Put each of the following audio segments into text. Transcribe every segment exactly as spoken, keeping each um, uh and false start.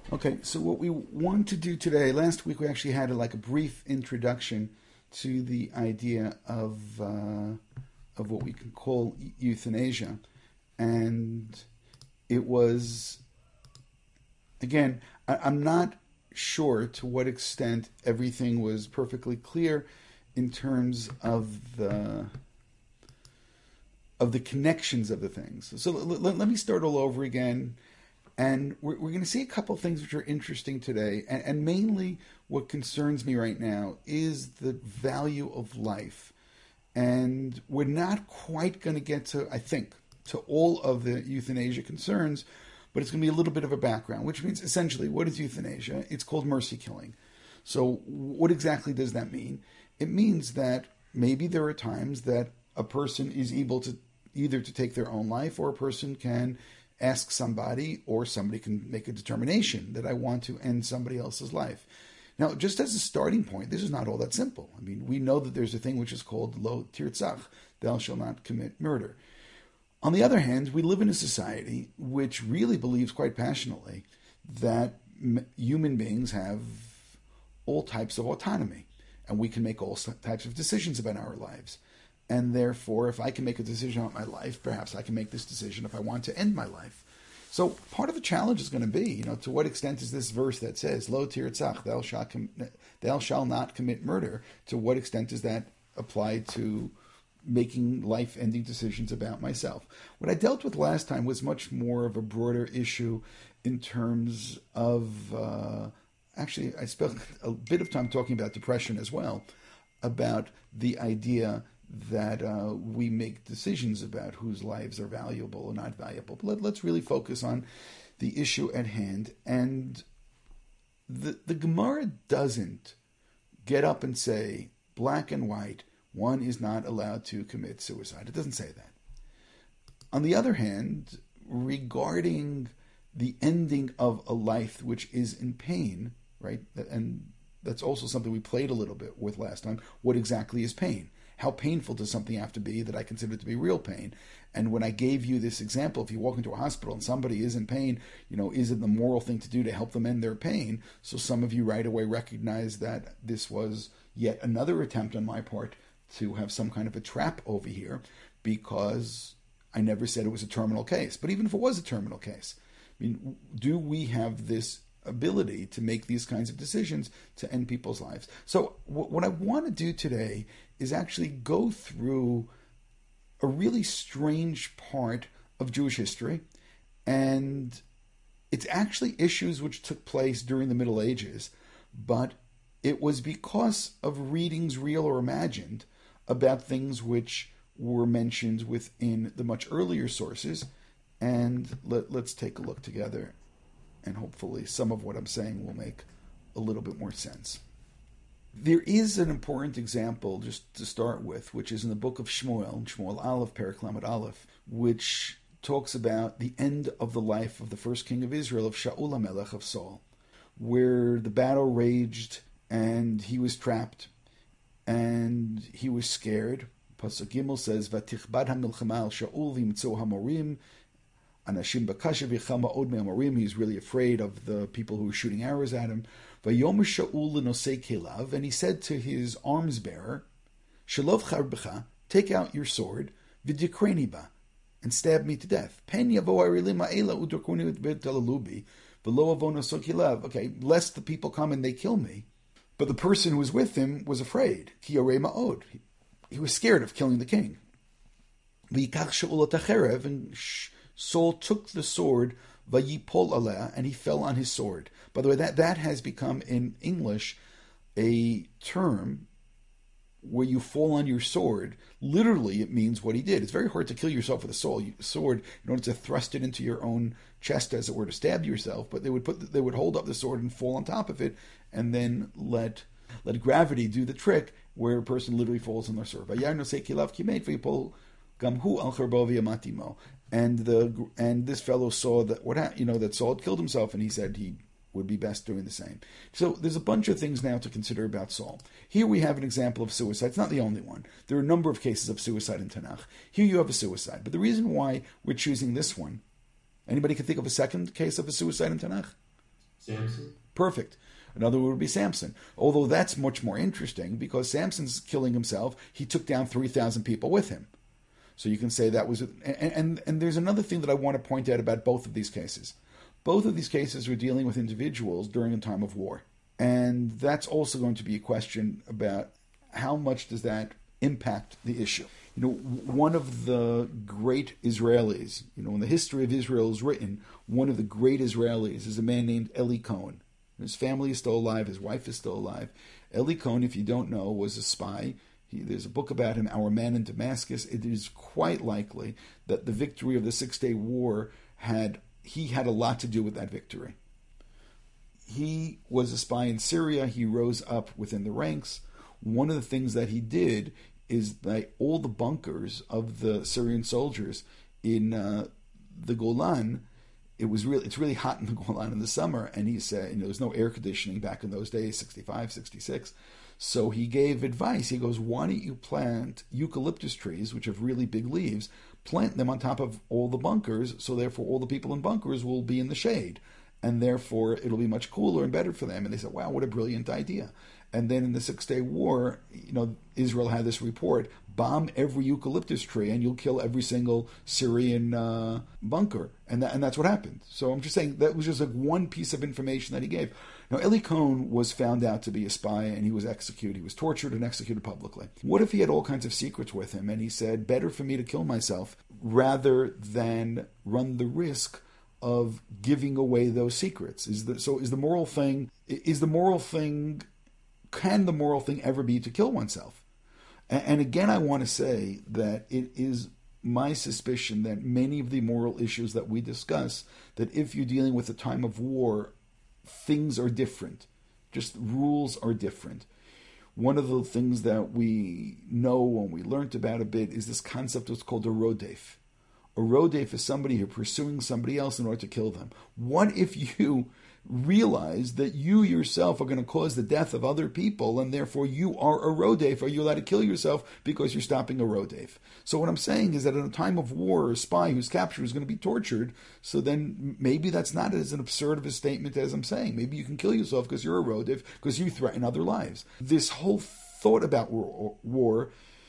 Okay, so what we want to do today, last week we actually had a, like a brief introduction to the idea of uh, of what we can call euthanasia, and it was again I, I'm not sure to what extent everything was perfectly clear in terms of the of the connections of the things. So let, let, let me start all over again. And we're, we're going to see a couple of things which are interesting today. And, and mainly what concerns me right now is the value of life. And we're not quite going to get to, I think, to all of the euthanasia concerns, but it's going to be a little bit of a background, which means essentially, what is euthanasia? It's called mercy killing. So what exactly does that mean? It means that maybe there are times that a person is able to either to take their own life, or a person can ask somebody, or somebody can make a determination that I want to end somebody else's life. Now, just as a starting point, this is not all that simple. I mean, we know that there's a thing which is called lo tirtzach, thou shalt not commit murder. On the other hand, we live in a society which really believes quite passionately that m- human beings have all types of autonomy, and we can make all types of decisions about our lives. And therefore, if I can make a decision about my life, perhaps I can make this decision if I want to end my life. So part of the challenge is going to be, you know, to what extent is this verse that says, Lo tirtzach, thou shalt, com- thou shalt not commit murder, to what extent does that apply to making life-ending decisions about myself? What I dealt with last time was much more of a broader issue in terms of, uh, actually, I spent a bit of time talking about depression as well, about the idea that uh, we make decisions about whose lives are valuable or not valuable. But let, let's really focus on the issue at hand. And the, the Gemara doesn't get up and say, black and white, one is not allowed to commit suicide. It doesn't say that. On the other hand, regarding the ending of a life which is in pain, right, and that's also something we played a little bit with last time, what exactly is pain? How painful does something have to be that I consider to be real pain? And when I gave you this example, if you walk into a hospital and somebody is in pain, you know, is it the moral thing to do to help them end their pain? So some of you right away recognize that this was yet another attempt on my part to have some kind of a trap over here, because I never said it was a terminal case. But even if it was a terminal case, I mean, do we have this ability to make these kinds of decisions to end people's lives? So what I want to do today is actually go through a really strange part of Jewish history, and it's actually issues which took place during the Middle Ages, but it was because of readings, real or imagined, about things which were mentioned within the much earlier sources. And let, let's take a look together, and hopefully some of what I'm saying will make a little bit more sense. There is an important example, just to start with, which is in the book of Shmuel, Shmuel Aleph, Perek Lamed Aleph, which talks about the end of the life of the first king of Israel, of Shaul HaMelech, of Saul, where the battle raged and he was trapped and he was scared. Pasuk Gimel says, "Vatichbad hamilchama al Shaul v'yimtzu hamorim." Anashim bakasha v'chama od me'amorim. He's really afraid of the people who were shooting arrows at him. Vayomer Shaul l'nosei kelav, and he said to his arms bearer, "Shalov charbecha, take out your sword, v'dikreni ba, and stab me to death. Pen yavo arilim ha'ela udrakuni v'talalubi, v'lo avon nosei kelav." Okay, lest the people come and they kill me. But the person who was with him was afraid. Ki yorei ma'od. He was scared of killing the king. V'yikach Shaul atacherev, and Saul took the sword, vayipol aleh, and he fell on his sword. By the way, that, that has become in English a term where you fall on your sword. Literally, it means what he did. It's very hard to kill yourself with a sword in order to thrust it into your own chest, as it were, to stab yourself. But they would put, they would hold up the sword and fall on top of it, and then let let gravity do the trick, where a person literally falls on their sword. And the and this fellow saw that what happened, you know, that Saul had killed himself, and he said he would be best doing the same. So there's a bunch of things now to consider about Saul. Here we have an example of suicide. It's not the only one. There are a number of cases of suicide in Tanakh. Here you have a suicide. But the reason why we're choosing this one, anybody can think of a second case of a suicide in Tanakh? Samson? Perfect. Another would be Samson. Although that's much more interesting because Samson's killing himself. He took down three thousand people with him. So you can say that was... And, and, and there's another thing that I want to point out about both of these cases. Both of these cases were dealing with individuals during a time of war. And that's also going to be a question about how much does that impact the issue. You know, one of the great Israelis, you know, when the history of Israel is written, one of the great Israelis is a man named Eli Cohen. His family is still alive. His wife is still alive. Eli Cohen, if you don't know, was a spy. He, there's a book about him, Our Man in Damascus. It is quite likely that the victory of the Six-Day War had, he had a lot to do with that victory. He was a spy in Syria. He rose up within the ranks. One of the things that he did is that all the bunkers of the Syrian soldiers in uh, the Golan, it was really it's really hot in the Golan in the summer, and he said, you know, there was no air conditioning back in those days, sixty-five, sixty-six. So he gave advice. He goes, why don't you plant eucalyptus trees, which have really big leaves, plant them on top of all the bunkers, so therefore all the people in bunkers will be in the shade, and therefore it'll be much cooler and better for them. And they said, wow, what a brilliant idea. And then in the Six-Day War, you know, Israel had this report, bomb every eucalyptus tree and you'll kill every single Syrian uh, bunker. And that, and that's what happened. So I'm just saying that was just like one piece of information that he gave. Now, Eli Cohen was found out to be a spy and he was executed. He was tortured and executed publicly. What if he had all kinds of secrets with him and he said, better for me to kill myself rather than run the risk of giving away those secrets? Is the, so is the moral thing, is the moral thing... Can the moral thing ever be to kill oneself? And again, I want to say that it is my suspicion that many of the moral issues that we discuss, that if you're dealing with a time of war, things are different. Just rules are different. One of the things that we know and we learned about a bit is this concept that's called a rodef. A rodef is somebody who's pursuing somebody else in order to kill them. What if you realize that you yourself are going to cause the death of other people and therefore you are a rodef? Are you allowed to kill yourself because you're stopping a rodef? So what I'm saying is that in a time of war, a spy who's captured is going to be tortured. So then maybe that's not as an absurd of a statement as I'm saying. Maybe you can kill yourself because you're a rodef, because you threaten other lives. This whole thought about war, war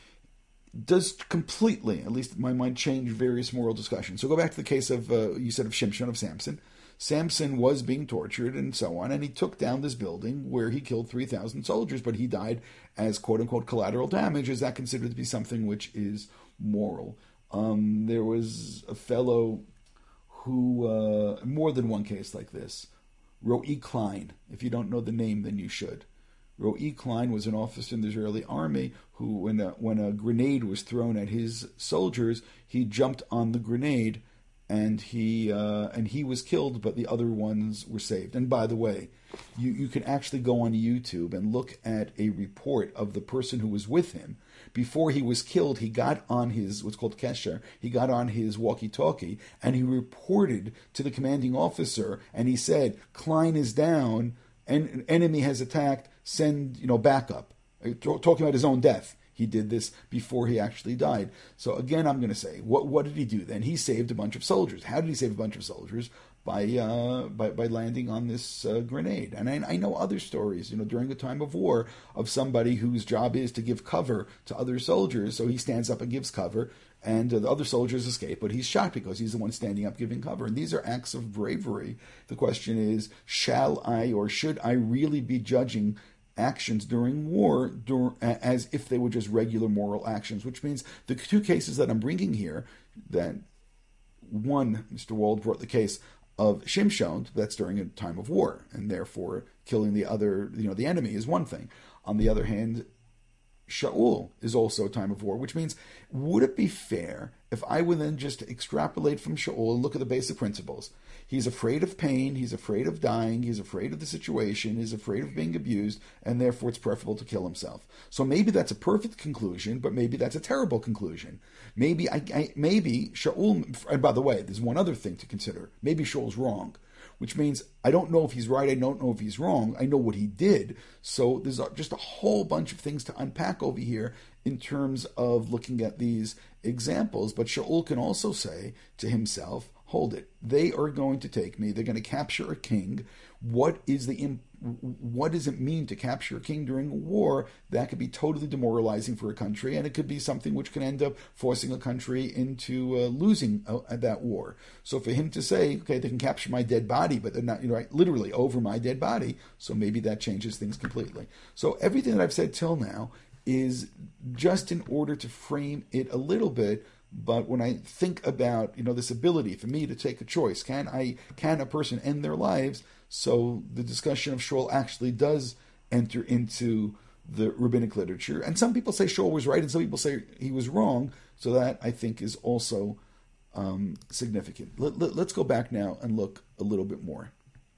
does completely, at least in my mind, change various moral discussions. So go back to the case of, uh, you said of Shimshon, of Samson. Samson was being tortured and so on, and he took down this building where he killed three thousand soldiers, but he died as quote-unquote collateral damage. Is that considered to be something which is moral? Um, there was a fellow who, uh, more than one case like this, Ro'i Klein. If you don't know the name, then you should. Ro'i Klein was an officer in the Israeli army who, when a, when a grenade was thrown at his soldiers, he jumped on the grenade and he uh, and he was killed, but the other ones were saved. And by the way, you, you can actually go on YouTube and look at a report of the person who was with him. Before he was killed, he got on his, what's called kesher, he got on his walkie-talkie, and he reported to the commanding officer, and he said, Klein is down, and an enemy has attacked, send, you know, backup. Talking about his own death. He did this before he actually died. So again, I'm going to say, what what did he do then? He saved a bunch of soldiers. How did he save a bunch of soldiers? By uh, by, by landing on this uh, grenade. And I, I know other stories, you know, during a time of war, of somebody whose job is to give cover to other soldiers. So he stands up and gives cover, and uh, the other soldiers escape, but he's shot because he's the one standing up giving cover. And these are acts of bravery. The question is, shall I or should I really be judging actions during war dur- as if they were just regular moral actions? Which means the two cases that I'm bringing here, that one, Mister Wald brought the case of Shimshon, that's during a time of war, and therefore killing the other, you know, the enemy is one thing. On the other hand, Shaul is also a time of war, which means, would it be fair if I would then just extrapolate from Shaul and look at the basic principles? He's afraid of pain, he's afraid of dying, he's afraid of the situation, he's afraid of being abused, and therefore it's preferable to kill himself. So maybe that's a perfect conclusion, but maybe that's a terrible conclusion. Maybe I, I maybe Shaul, and by the way, there's one other thing to consider. Maybe Shaul's wrong, which means I don't know if he's right, I don't know if he's wrong, I know what he did. So there's just a whole bunch of things to unpack over here in terms of looking at these examples. But Shaul can also say to himself, hold it. They are going to take me. They're going to capture a king. What is the what does it mean to capture a king during a war? That could be totally demoralizing for a country, and it could be something which can end up forcing a country into uh, losing uh, that war. So for him to say, okay, they can capture my dead body, but they're not, you know, right, literally over my dead body, so maybe that changes things completely. So everything that I've said till now is just in order to frame it a little bit. But when I think about, you know, this ability for me to take a choice, can I, can a person end their lives? So the discussion of Shaul actually does enter into the rabbinic literature. And some people say Shaul was right, and some people say he was wrong. So that, I think, is also um, significant. Let, let, let's go back now and look a little bit more.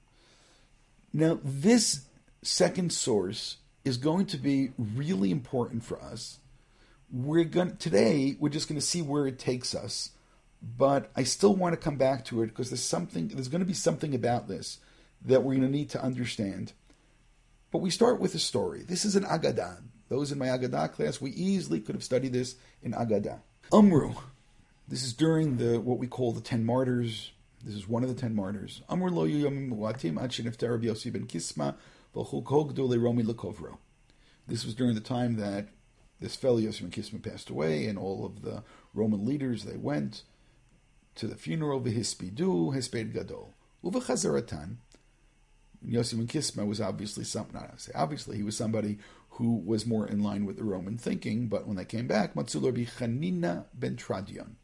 Now, this second source is going to be really important for us. We're going today. We're just going to see where it takes us, but I still want to come back to it because there's something. There's going to be something about this that we're going to need to understand. But we start with a story. This is an Agadah. Those in my Agadah class, we easily could have studied this in Agadah. Amru. This is during the what we call the Ten Martyrs. This is one of the Ten Martyrs. Amru lo yomim muatim ad sheniftar Rabbi Yossi ben Kisma v'chol kol gdolei Romi lekovro. This was during the time that this fellow Yossi ben Kisma passed away, and all of the Roman leaders, they went to the funeral. V'hispidu hesped gadol uv'chazaratan. Yossi ben Kisma was obviously some, not I say obviously, he was somebody who was more in line with the Roman thinking. But when they came back, Matzulo Rabbi Chanina ben Tradion,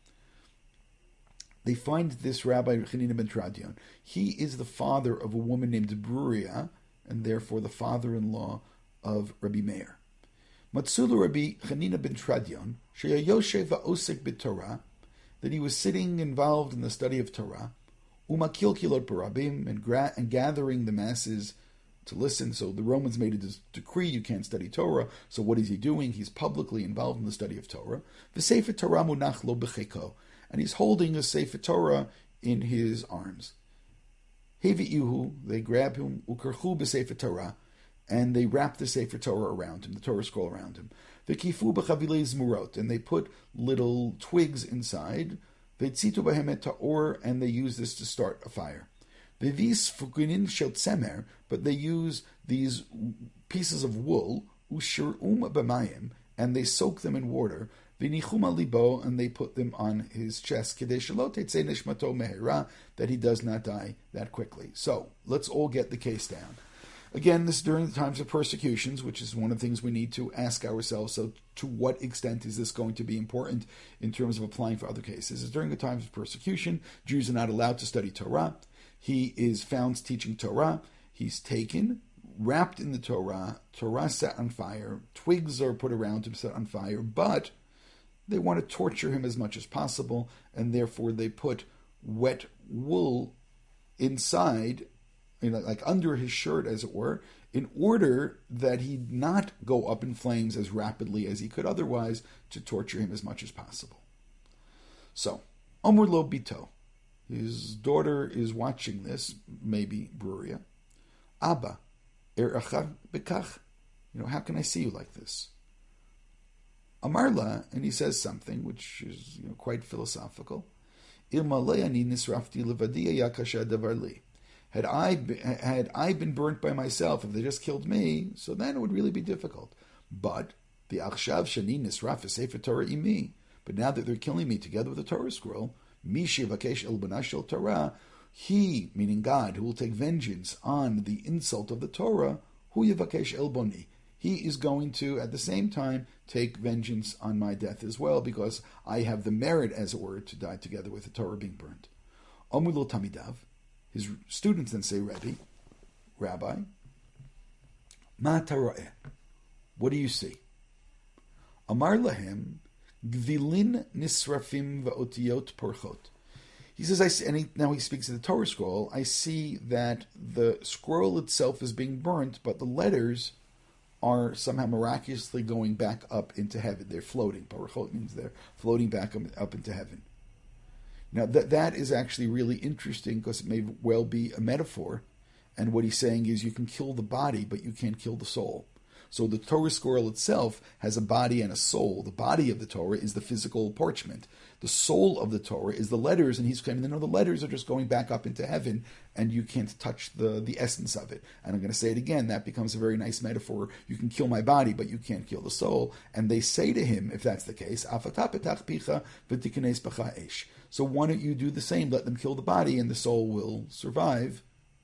they find this Rabbi Chanina ben Tradion. He is the father of a woman named Bruria, and therefore the father-in-law of Rabbi Meir. Matzulo Rabbi Chanina ben Tradion, sheyayoshev va'osek b'Torah, that he was sitting involved in the study of Torah, umakil kilot barabim, and, gra- and gathering the masses to listen. So the Romans made a decree, you can't study Torah. So what is he doing? He's publicly involved in the study of Torah. V'sefer Torah munach lo b'cheko, and he's holding a Sefer Torah in his arms. Hevi'ihu, they grab him, ukarchu b'Sefer Torah, and they wrap the Sefer Torah around him, the Torah scroll around him. V'kifu b'chavilei zmurot, and they put little twigs inside. V'tzitu b'hem et ta'or, and they use this to start a fire. V'vis fukunin shel tzemer, but they use these pieces of wool, ushir'um b'mayim, and they soak them in water. V'nichum libo, and they put them on his chest, kedei shelo tetzei nishmato mehera, that he does not die that quickly. So let's all get the case down. Again, this is during the times of persecutions, which is one of the things we need to ask ourselves. So to what extent is this going to be important in terms of applying for other cases? Is during the times of persecution, Jews are not allowed to study Torah. He is found teaching Torah. He's taken, wrapped in the Torah, Torah set on fire, twigs are put around him, set on fire, but they want to torture him as much as possible, and therefore they put wet wool inside, you know, like under his shirt, as it were, in order that he not go up in flames as rapidly as he could otherwise, to torture him as much as possible. So, Amr lo bito, his daughter is watching this, maybe Bruria. Abba, eracha bekach, you know, how can I see you like this? Amarla, and he says something which is, you know, quite philosophical. Ilmalei ani nisrafti levadi yakasha davar li. Had I, had I been burnt by myself, if they just killed me, so then it would really be difficult. But the achshav shani nisraf sefer Torah imi. But now that they're killing me together with the Torah scroll, mishi vakesh el banashel Torah, he, meaning God, who will take vengeance on the insult of the Torah, hu yavakesh el boni. He is going to, at the same time, take vengeance on my death as well, because I have the merit, as it were, to die together with the Torah being burnt. Omul tamidav. His students then say, Rabbi, Rabbi, Ma tara'eh, what do you see? Amar lahem, gvilin nisrafim va'otiyot porchot. He says, I see, and he, now he speaks of the Torah scroll, I see that the scroll itself is being burnt, but the letters are somehow miraculously going back up into heaven. They're floating. Porchot means they're floating back up, up into heaven. Now, that that is actually really interesting because it may well be a metaphor. And what he's saying is you can kill the body, but you can't kill the soul. So the Torah scroll itself has a body and a soul. The body of the Torah is the physical parchment. The soul of the Torah is the letters, and he's claiming that no, the letters are just going back up into heaven, and you can't touch the, the essence of it. And I'm going to say it again, that becomes a very nice metaphor. You can kill my body, but you can't kill the soul. And they say to him, if that's the case, so why don't you do the same? Let them kill the body, and the soul will survive.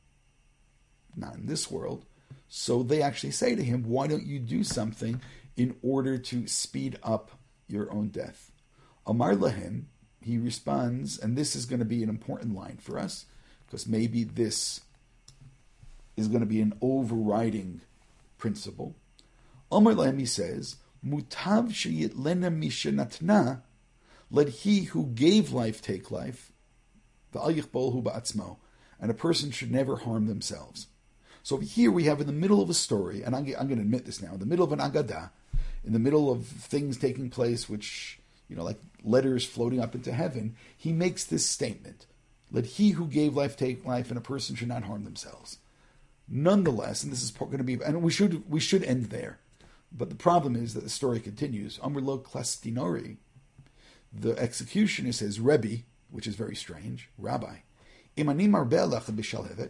Not in this world. So they actually say to him, why don't you do something in order to speed up your own death? Amar Lahem, he responds, and this is going to be an important line for us, because maybe this is going to be an overriding principle. Amar Lahem, he says, Mutav sheyitlena mishenatna, let he who gave life take life, v'al yichbolhu ba'atzmo, and a person should never harm themselves. So here we have in the middle of a story, and I'm, I'm going to admit this now, in the middle of an Agadah, in the middle of things taking place, which, you know, like letters floating up into heaven, he makes this statement: let he who gave life take life, and a person should not harm themselves. Nonetheless, and this is going to be, and we should we should end there, but the problem is that the story continues. Amr lo klastinori, the executioner says, Rebbe, which is very strange, Rabbi, imani marbelach b'shalhevet,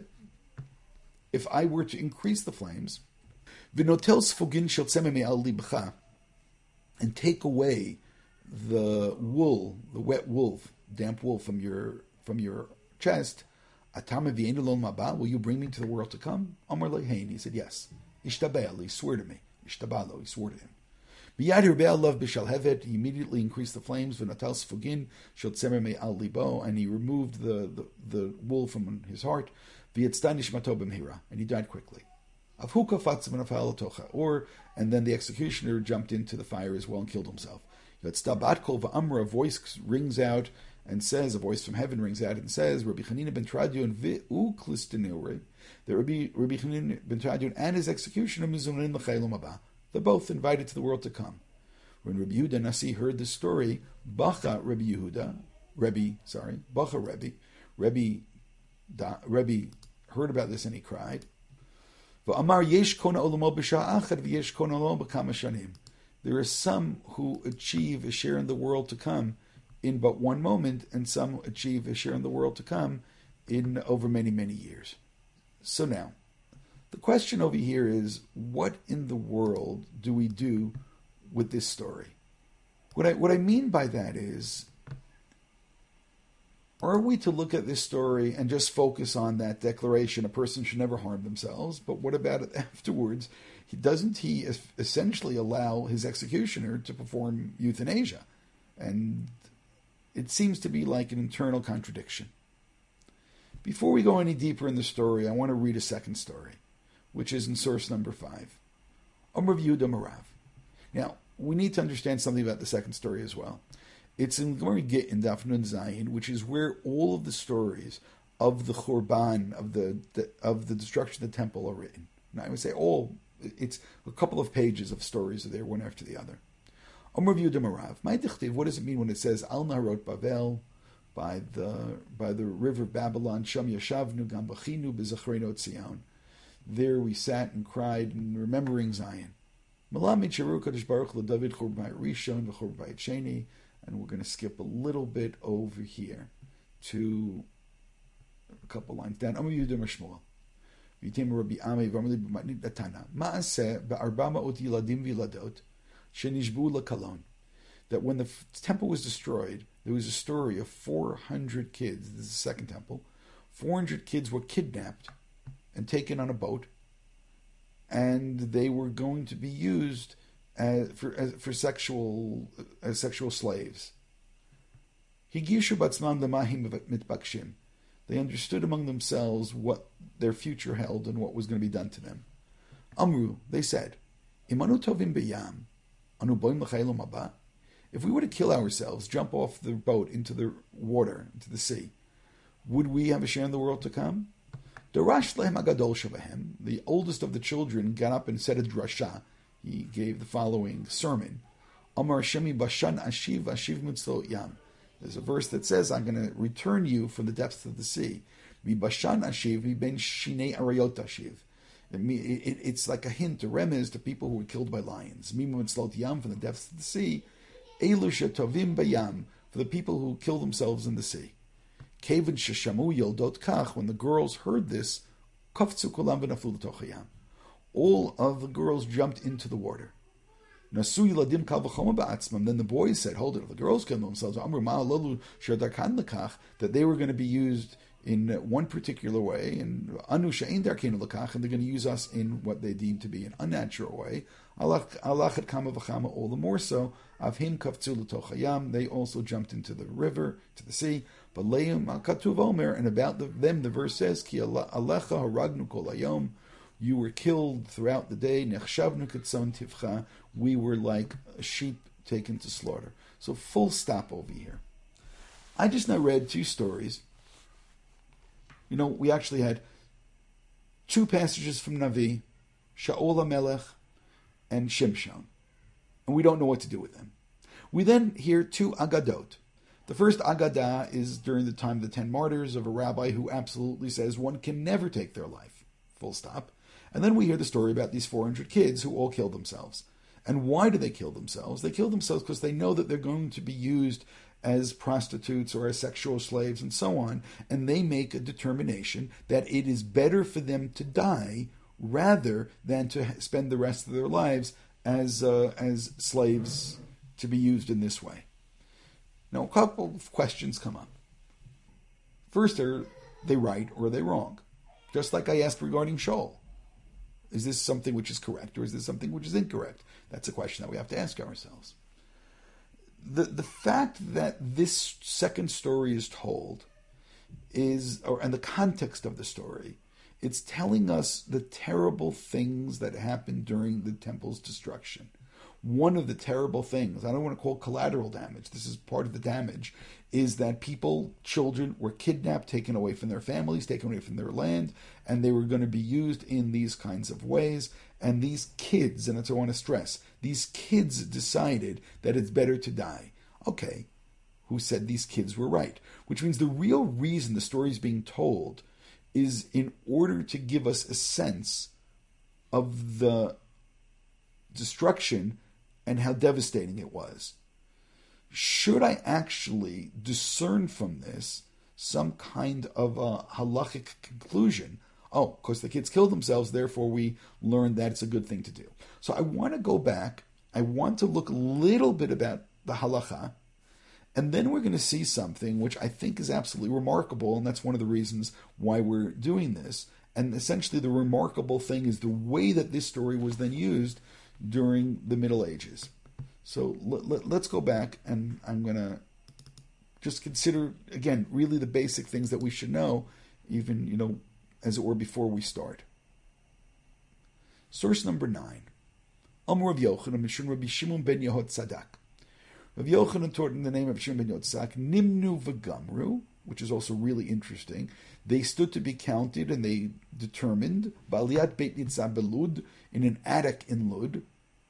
if I were to increase the flames, v'notel sfugin shel tzemeh me'al libcha, and take away the wool, the wet wool, damp wool from your from your chest, atam v'yeinu lo maba, will you bring me to the world to come? Amar lehein, he said, yes. Ishtabeh, he swore to me. Ishtabalo, he swore to him. B'yad hirbeh alav b'shalhevet, he immediately increased the flames, v'notel sfugin shel tzemeh me'al libo, and he removed the, the, the wool from his heart, v'yetzda nishmato b'mhira, and he died quickly. Avhuka fatz v'nafal tocha, or, and then the executioner jumped into the fire as well and killed himself. Yetzda bat kol v'amra, a voice rings out and says, a voice from heaven rings out and says, Rabbi Chanina ben Tradion v'u klistinuri, that Rabbi, Rabbi Chanina ben Tradion and his executioner mizunin l'chaylam haba, they're both invited to the world to come. When Rabbi Yehuda Nasi heard this story, Bacha Rabbi Yehuda, Rebbe, sorry, Bacha Rebbe, Rebbe, da, Rebbe heard about this and he cried. V'amar yesh kona olamo b'shah achad v'yesh kona olamo b'kama shanim. There are some who achieve a share in the world to come in but one moment, and some achieve a share in the world to come in over many, many years. So now, the question over here is, what in the world do we do with this story? What I what I mean by that is, are we to look at this story and just focus on that declaration, a person should never harm themselves, but what about it afterwards? He, doesn't he essentially allow his executioner to perform euthanasia? And it seems to be like an internal contradiction. Before we go any deeper in the story, I want to read a second story, which is in source number five. Amr Yehuda Marav. Now, we need to understand something about the second story as well. It's in Gemara Git in Daf Nun Zayin, which is where all of the stories of the Churban, of the, the of the destruction of the temple, are written. Now, I would say all, it's a couple of pages of stories are there, one after the other. Amr Yehuda Marav. My dichtiv, what does it mean when it says Al Naharot Bavel, by the by the river Babylon, Sham Yashavnu Gam Bachinu B'Zachreno Tzion. There we sat and cried and remembering Zion. Malamid Sharu Kadosh Baruch LeDavid Churbayit Rishon v'Churbayit Sheni, and we're going to skip a little bit over here to a couple lines down. Amr Yehuda Mishmuel. V'yitem Rabbi Amei v'Amrli b'Matnit Natana. Ma'aseh be'arba ma'ot yiladim v'yiladot shenishbu l'kalon. That when the temple was destroyed, there was a story of four hundred kids. This is the second temple. four hundred kids were kidnapped and taken on a boat, and they were going to be used as, for as, for sexual as sexual slaves. Higishu batzman lemahim mitbakshim. They understood among themselves what their future held and what was going to be done to them. Amru, they said, Imanu tovim beyam, anu boim l'chayilom haba. If we were to kill ourselves, jump off the boat into the water, into the sea, would we have a share in the world to come? Darash lehem agadol shabahem, the oldest of the children, got up and said a drasha. He gave the following sermon. Amar Shemi bashan ashiv ashiv mitzlo yam. There's a verse that says, I'm going to return you from the depths of the sea. Mi bashan ashiv, mi ben shinei arayot ashiv. It, it, it's like a hint, a remez to people who were killed by lions. Mimu and Slot Yam, from the depths of the sea. Elusha Tovim Bayam, for the people who kill themselves in the sea. Kevin Sheshamu Yoldot Kach, when the girls heard this, Kafzu Kulam v'naflu l'toch hayam. All of the girls jumped into the water. Nasu Yiladim Kal v'choma ba'atzmam. Then the boys said, hold it, the girls killed themselves, Amru ma'alolu shedarkan l'kach, that they were going to be used in one particular way, and Anu she'ein darkeinu l'kach, and they're going to use us in what they deem to be an unnatural way. Alachat kama v'chama, all the more so. Avhim kafzu l'toch hayam, they also jumped into the river, to the sea. But leim al katuv omer, and about the, them the verse says, Ki alecha haragnu kol hayom, you were killed throughout the day. Nechshavnu ketzon tivcha, we were like a sheep taken to slaughter. So full stop over here. I just now read two stories. You know, we actually had two passages from Navi, Shaul HaMelech and Shimshon, and we don't know what to do with them. We then hear two Agadot. The first Agadah is during the time of the ten martyrs, of a rabbi who absolutely says one can never take their life, full stop. And then we hear the story about these four hundred kids who all killed themselves. And why do they kill themselves? They kill themselves because they know that they're going to be used as prostitutes or as sexual slaves and so on, and they make a determination that it is better for them to die rather than to spend the rest of their lives as uh, as slaves to be used in this way. Now, a couple of questions come up. First, are they right or are they wrong? Just like I asked regarding Shaul. Is this something which is correct or is this something which is incorrect? That's a question that we have to ask ourselves. The the fact that this second story is told is, or and the context of the story, it's telling us the terrible things that happened during the temple's destruction. One of the terrible things, I don't want to call collateral damage, this is part of the damage, is that people, children, were kidnapped, taken away from their families, taken away from their land, and they were going to be used in these kinds of ways. And these kids, and that's what I want to stress, these kids decided that it's better to die. Okay, who said these kids were right? Which means the real reason the story is being told is in order to give us a sense of the destruction and how devastating it was. Should I actually discern from this some kind of a halachic conclusion? Oh, because the kids killed themselves, therefore we learned that it's a good thing to do. So I want to go back. I want to look a little bit about the halacha, and then we're going to see something which I think is absolutely remarkable, and that's one of the reasons why we're doing this. And essentially the remarkable thing is the way that this story was then used during the Middle Ages. So let, let, let's go back, and I'm going to just consider, again, really the basic things that we should know, even, you know, as it were, before we start. Source number nine. Amr Rav Yochanan, Mishun Rabbi Shimon ben Yehud Sadak. Rav Yochanan taught in the name of Shimon ben Yehud Sadak, Nimnu v'gamru, which is also really interesting. They stood to be counted, and they determined, Ba'aliyat Beit Nitzah belud, in an attic in Lud.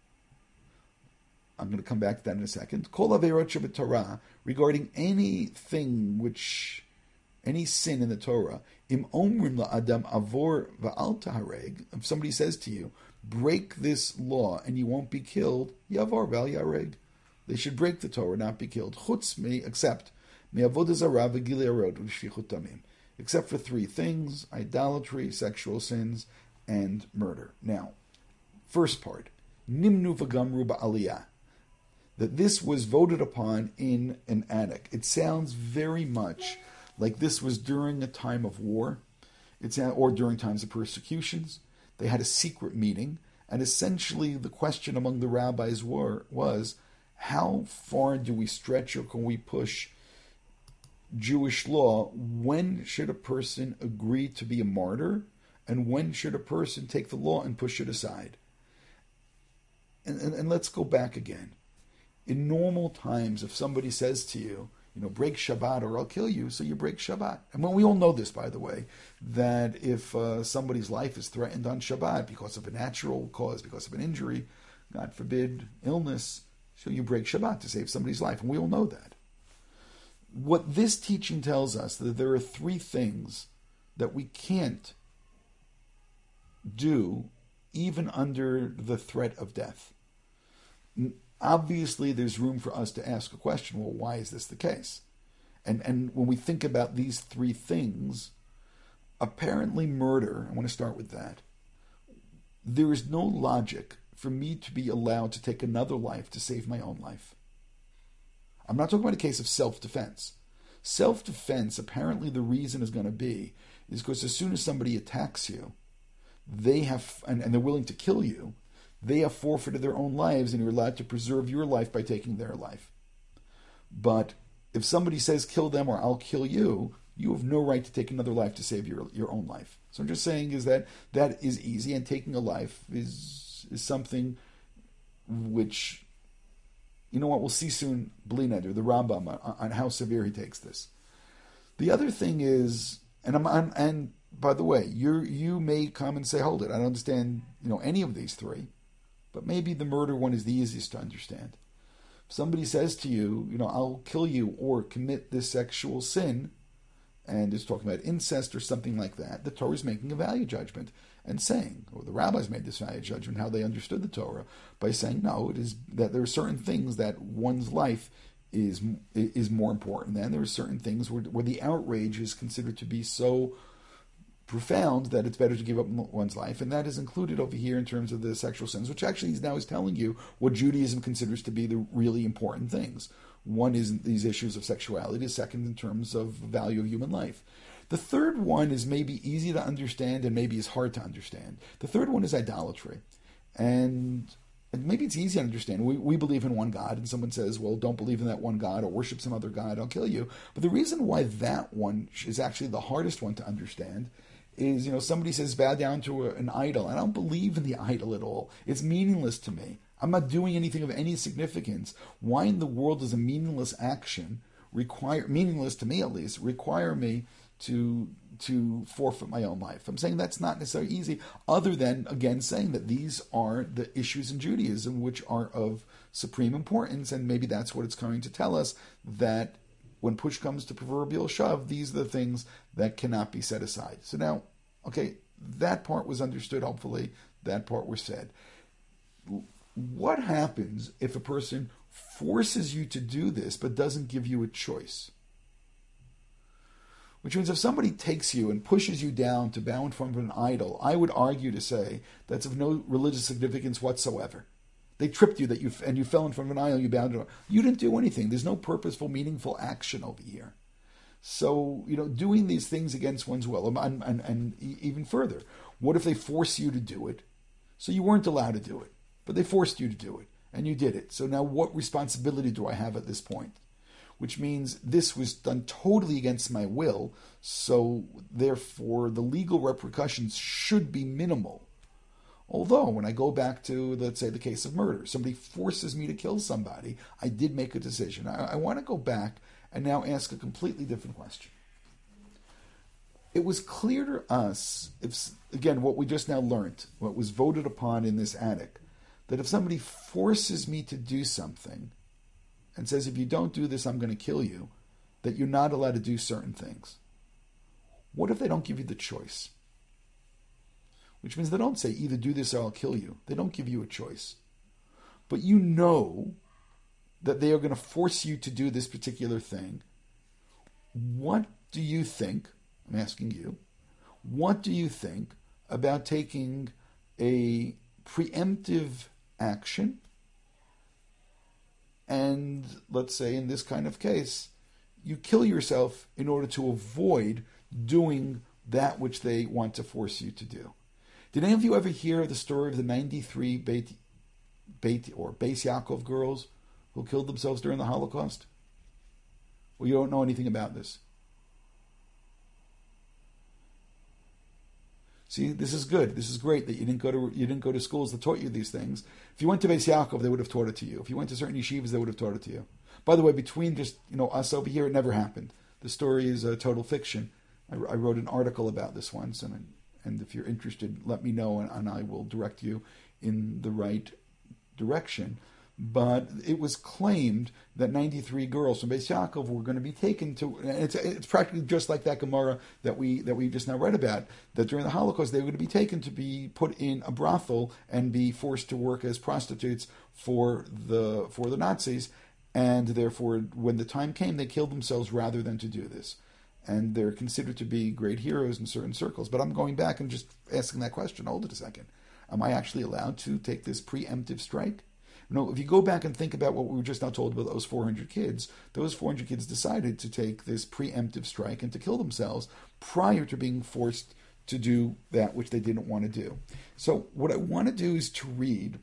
I'm going to come back to that in a second. Kol averot shebetorah, regarding anything which, any sin in the Torah, im omrim la'adam avor va'al tahareg, if somebody says to you, break this law and you won't be killed, yavor v'al yareg. They should break the Torah, not be killed. Chutz me, except, me avodah zarah v'gilei arot v'shfichut damim. Except for three things: idolatry, sexual sins, and murder. Now, first part, nimnu v'gamru ba'aliyah, that this was voted upon in an attic. It sounds very much like this was during a time of war, it's or during times of persecutions. They had a secret meeting, and essentially the question among the rabbis were, was, how far do we stretch or can we push Jewish law? When should a person agree to be a martyr, and when should a person take the law and push it aside? And, and, and let's go back again. In normal times, if somebody says to you, you know, break Shabbat or I'll kill you, so you break Shabbat. And when we all know this, by the way, that if uh, somebody's life is threatened on Shabbat because of a natural cause, because of an injury, God forbid, illness, so you break Shabbat to save somebody's life. And we all know that. What this teaching tells us, that there are three things that we can't do even under the threat of death. Obviously, there's room for us to ask a question, well, why is this the case? And, and when we think about these three things, apparently murder, I want to start with that. There is no logic for me to be allowed to take another life to save my own life. I'm not talking about a case of self-defense. Self-defense, apparently the reason is going to be, is because as soon as somebody attacks you, they have, and, and they're willing to kill you, they have forfeited their own lives, and you're allowed to preserve your life by taking their life. But if somebody says kill them or I'll kill you, you have no right to take another life to save your your own life. So I'm just saying is that that is easy, and taking a life is is something which, you know what, we'll see soon, Bli Neder, the Rambam, on, on how severe he takes this. The other thing is, and I'm, I'm and by the way, you you may come and say, hold it, I don't understand, you know, any of these three, but maybe the murder one is the easiest to understand. If somebody says to you, you know, I'll kill you or commit this sexual sin, and is talking about incest or something like that, the Torah is making a value judgment and saying, or the rabbis made this value judgment, how they understood the Torah, by saying, no, it is that there are certain things that one's life is is more important than. There are certain things where, where the outrage is considered to be so profound that it's better to give up one's life, and that is included over here in terms of the sexual sins, which actually is now is telling you what Judaism considers to be the really important things. One is these issues of sexuality, the second in terms of value of human life. The third one is maybe easy to understand and maybe is hard to understand. The third one is idolatry. And maybe it's easy to understand. We, we believe in one God, and someone says, well, don't believe in that one God or worship some other God, I'll kill you. But the reason why that one is actually the hardest one to understand is, you know, somebody says bow down to a, an idol. I don't believe in the idol at all. It's meaningless to me. I'm not doing anything of any significance. Why in the world does a meaningless action require, meaningless to me at least, require me to to forfeit my own life? I'm saying that's not necessarily easy, other than, again, saying that these are the issues in Judaism which are of supreme importance, and maybe that's what it's going to tell us, that when push comes to proverbial shove, these are the things that cannot be set aside. So now, okay, that part was understood, hopefully, that part was said. What happens if a person forces you to do this but doesn't give you a choice? Which means if somebody takes you and pushes you down to bow in front of an idol, I would argue to say that's of no religious significance whatsoever. They tripped you that you and you fell in front of an idol, you bowed to it. You didn't do anything. There's no purposeful, meaningful action over here. So, you know, doing these things against one's will, and, and, and even further, what if they force you to do it? So you weren't allowed to do it, but they forced you to do it, and you did it. So now what responsibility do I have at this point? Which means this was done totally against my will, so therefore the legal repercussions should be minimal. Although, when I go back to, let's say, the case of murder, somebody forces me to kill somebody, I did make a decision. I, I want to go back and now ask a completely different question. It was clear to us, if again, what we just now learned, what was voted upon in this attic, that if somebody forces me to do something and says, if you don't do this, I'm going to kill you, that you're not allowed to do certain things. What if they don't give you the choice? Which means they don't say, either do this or I'll kill you. They don't give you a choice. But you know that they are going to force you to do this particular thing. What do you think, I'm asking you, what do you think about taking a preemptive action and, let's say in this kind of case, you kill yourself in order to avoid doing that which they want to force you to do? Did any of you ever hear the story of the ninety-three Beit, Beit or Beis Yaakov girls who killed themselves during the Holocaust? Well, you don't know anything about this. See, this is good. This is great that you didn't go to you didn't go to schools that taught you these things. If you went to Beis Yaakov, they would have taught it to you. If you went to certain yeshivas, they would have taught it to you. By the way, between just you know us over here, it never happened. The story is a total fiction. I, I wrote an article about this once, and I, and if you're interested, let me know, and, and I will direct you in the right direction. but it was claimed that ninety-three girls from Beis Yaakov were going to be taken to. And it's it's practically just like that Gemara that we that we just now read about. That during the Holocaust they were going to be taken to be put in a brothel and be forced to work as prostitutes for the for the Nazis, and therefore when the time came they killed themselves rather than to do this. And they're considered to be great heroes in certain circles. But I'm going back and just asking that question. Hold it a second. Am I actually allowed to take this preemptive strike? No, if you go back and think about what we were just now told about those four hundred kids, those four hundred kids decided to take this preemptive strike and to kill themselves prior to being forced to do that which they didn't want to do. So what I want to do is to read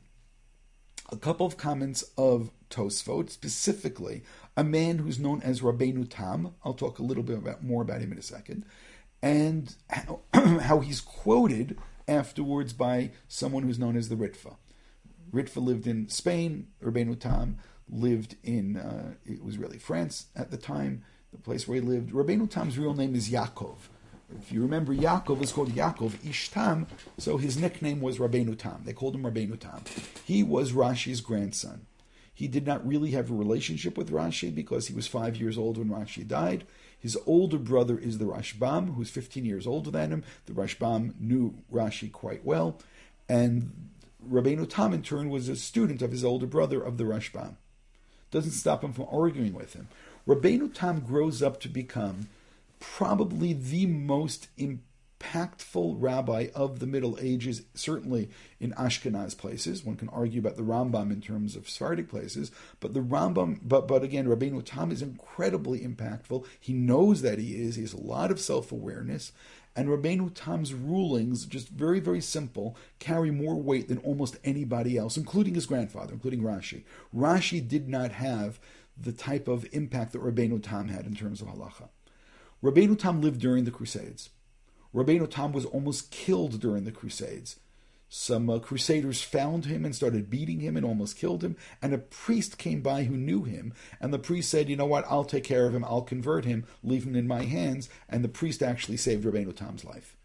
a couple of comments of Tosfot, specifically a man who's known as Rabbeinu Tam. I'll talk a little bit about, more about him in a second, and how, how he's quoted afterwards by someone who's known as the Ritva. Ritva lived in Spain. Rabbeinu Tam lived in, uh, it was really France at the time, the place where he lived. Rabbeinu Tam's real name is Yaakov. If you remember, Yaakov is called Yaakov Ish Tam, so his nickname was Rabbeinu Tam. They called him Rabbeinu Tam. He was Rashi's grandson. He did not really have a relationship with Rashi because he was five years old when Rashi died. His older brother is the Rashbam, who's fifteen years older than him. The Rashbam knew Rashi quite well, and Rabbeinu Tam, in turn, was a student of his older brother, of the Rashbam. Doesn't stop him from arguing with him. Rabbeinu Tam grows up to become probably the most impactful rabbi of the Middle Ages, certainly in Ashkenaz places. One can argue about the Rambam in terms of Sephardic places, but the Rambam, but but again, Rabbeinu Tam is incredibly impactful. He knows that he is. He has a lot of self-awareness. And Rabbeinu Tam's rulings, just very, very simple, carry more weight than almost anybody else, including his grandfather, including Rashi. Rashi did not have the type of impact that Rabbeinu Tam had in terms of halacha. Rabbeinu Tam lived during the Crusades. Rabbeinu Tam was almost killed during the Crusades. Some uh, crusaders found him and started beating him and almost killed him. And a priest came by who knew him. And the priest said, you know what, I'll take care of him. I'll convert him, leave him in my hands. And the priest actually saved Rabbeinu Tam's life.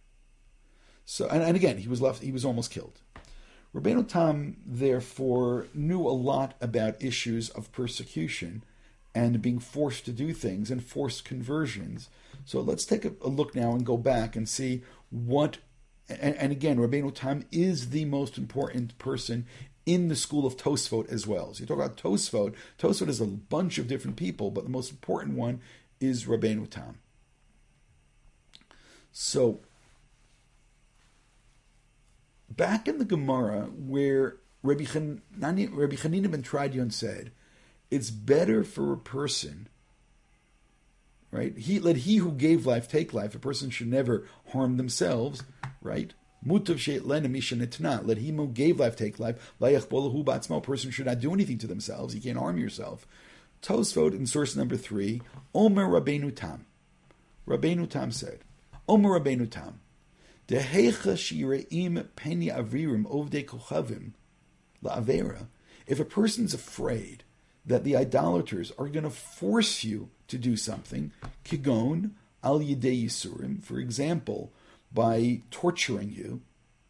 So, and, and again, he was left, he was almost killed. Rabbeinu Tam, therefore, knew a lot about issues of persecution and being forced to do things and forced conversions. So let's take a, a look now and go back and see what. And, and again, Rabbeinu Tam is the most important person in the school of Tosfot as well. So you talk about Tosfot. Tosfot is a bunch of different people, but the most important one is Rabbeinu Tam. So back in the Gemara, where Rabbi Chanina, Rabbi Chanina ben Tradion said, it's better for a person, right? He let he who gave life take life. A person should never harm themselves, right? Mutav she'et lena mishanetna. Let him who gave life take life. Layach bolahu batzmo. A person should not do anything to themselves. You can't harm yourself. Tosfot in source number three. Omer Rabbeinu Tam. Rabbeinu Tam said, Omer Rabbeinu Tam. Dehecha shireim peni avirim ovdei kochavim la'avera. If a person's afraid that the idolaters are going to force you to do something, kigon al yidei yisurim, for example, by torturing you,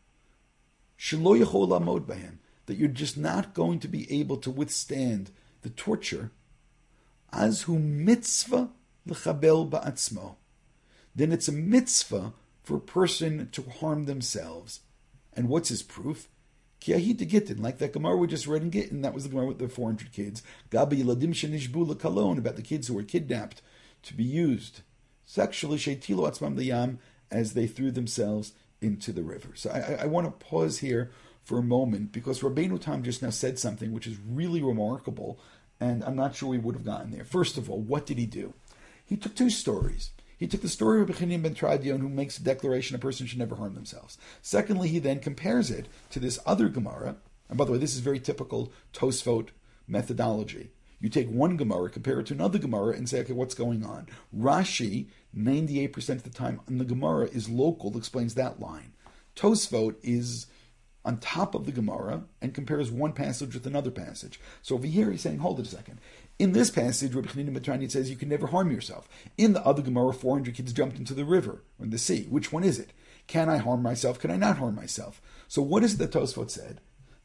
shelo yachol lamod b'hem, that you're just not going to be able to withstand the torture, as hu mitzvah lechabel ba'atzmo, then it's a mitzvah for a person to harm themselves. And what's his proof? Ki ahita gittin, like that Gemara we just read in Gittin, that was the Gemara with the four hundred kids. Gabi yeladim shenishbu lekalon, about the kids who were kidnapped to be used sexually, sheitilo atzmam liyam, as they threw themselves into the river. So I, I want to pause here for a moment, because Rabbeinu Tam just now said something which is really remarkable, and I'm not sure we would have gotten there. First of all, what did he do? He took two stories. He took the story of Rabbi Chanina ben Tradion, who makes a declaration a person should never harm themselves. Secondly, he then compares it to this other Gemara. And by the way, this is very typical Tosfot methodology. You take one Gemara, compare it to another Gemara, and say, okay, what's going on? Rashi, ninety-eight percent of the time in the Gemara, is local, explains that line. Tosfot is on top of the Gemara and compares one passage with another passage. So over here he's saying, hold it a second. In this passage, Rabbi Chanina ben Tradion says you can never harm yourself. In the other Gemara, four hundred kids jumped into the river or in the sea. Which one is it? Can I harm myself? Can I not harm myself? So what is it that Tosfot said?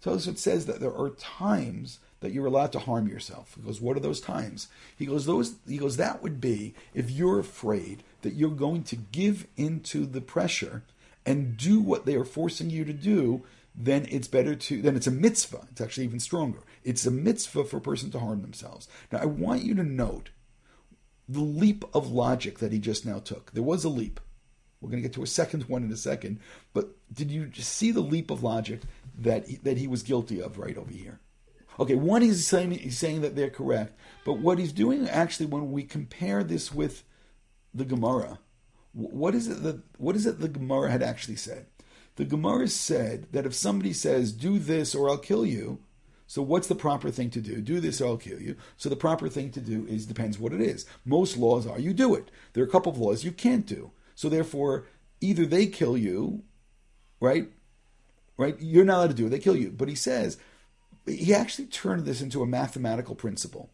Tosfot says that there are times that you're allowed to harm yourself. He goes, what are those times? He goes, those. He goes, that would be if you're afraid that you're going to give into the pressure and do what they are forcing you to do. Then it's better to. Then it's a mitzvah. It's actually even stronger. It's a mitzvah for a person to harm themselves. Now, I want you to note the leap of logic that he just now took. There was a leap. We're going to get to a second one in a second. But did you just see the leap of logic that he, that he was guilty of right over here? Okay, one, he's saying, he's saying that they're correct. But what he's doing actually, when we compare this with the Gemara, what is it that, what is it the Gemara had actually said? The Gemara said that if somebody says, do this or I'll kill you, so what's the proper thing to do? Do this or I'll kill you. So the proper thing to do is, depends what it is. Most laws are you do it. There are a couple of laws you can't do. So therefore, either they kill you, right? Right? You're not allowed to do it. They kill you. But he says, he actually turned this into a mathematical principle.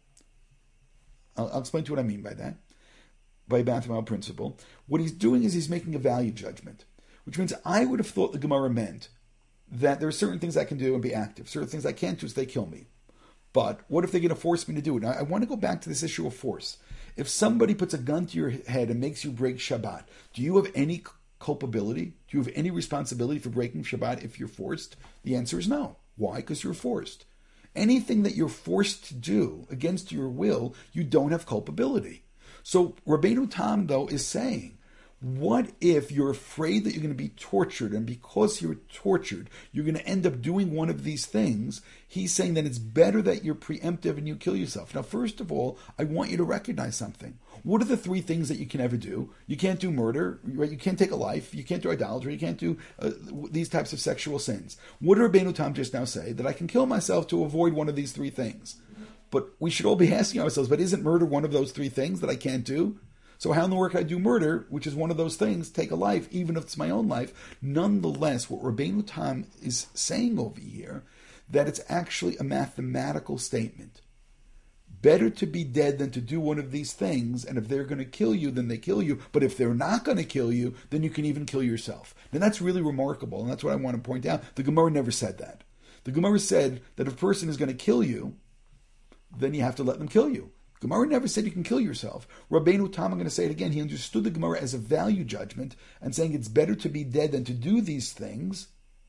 I'll, I'll explain to you what I mean by that. By a mathematical principle. What he's doing is he's making a value judgment. Which means I would have thought the Gemara meant that there are certain things I can do and be active. Certain things I can't do so they kill me. But what if they're going to force me to do it? Now, I want to go back to this issue of force. If somebody puts a gun to your head and makes you break Shabbat, do you have any culpability? Do you have any responsibility for breaking Shabbat if you're forced? The answer is no. Why? Because you're forced. Anything that you're forced to do against your will, you don't have culpability. So Rabbeinu Tam, though, is saying, what if you're afraid that you're going to be tortured, and because you're tortured, you're going to end up doing one of these things? He's saying that it's better that you're preemptive and you kill yourself. Now, first of all, I want you to recognize something. What are the three things that you can ever do? You can't do murder, right? You can't take a life. You can't do idolatry. You can't do uh, these types of sexual sins. What did Rabbeinu Tam just now say? That I can kill myself to avoid one of these three things. But we should all be asking ourselves, but isn't murder one of those three things that I can't do? So how in the world can I do murder, which is one of those things, take a life, even if it's my own life? Nonetheless, what Rabbeinu Tam is saying over here, that it's actually a mathematical statement. Better to be dead than to do one of these things, and if they're going to kill you, then they kill you. But if they're not going to kill you, then you can even kill yourself. Now that's really remarkable, and that's what I want to point out. The Gemara never said that. The Gemara said that if a person is going to kill you, then you have to let them kill you. Gemara never said you can kill yourself. Rabbeinu Tam, I'm going to say it again, he understood the Gemara as a value judgment and saying it's better to be dead than to do these things.